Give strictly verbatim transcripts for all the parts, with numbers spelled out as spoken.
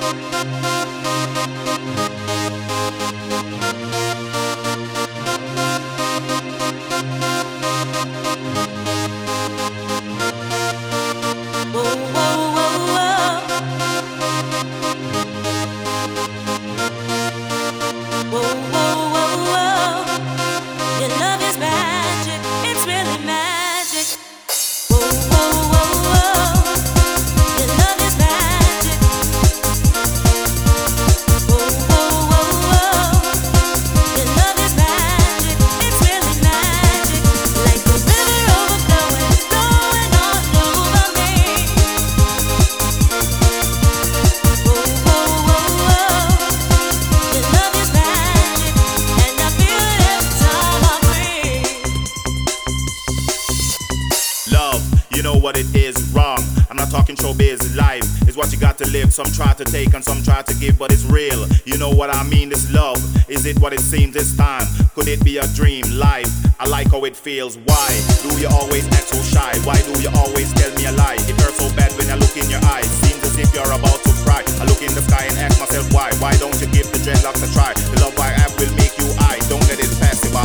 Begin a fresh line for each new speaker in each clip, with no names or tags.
Some try to take and some try to give, but it's real. You know what I mean? This love, is it what it seems this time? Could it be a dream? Life, I like how it feels. Why do you always act so shy? Why do you always tell me a lie? It hurts so bad when I look in your eyes. Seems as if you're about to cry. I look in the sky and ask myself why. Why don't you give the dreadlocks a try? The love I have will make you I. Don't let it pass you by.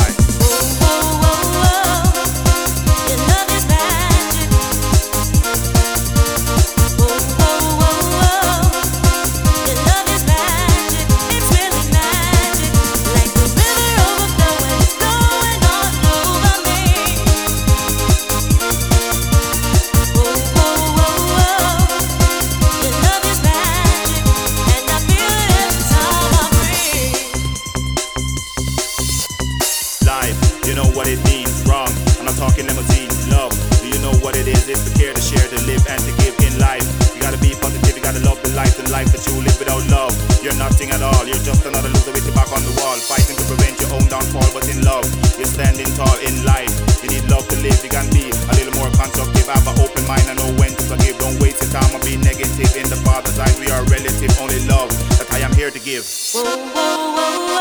Whoa, whoa, whoa.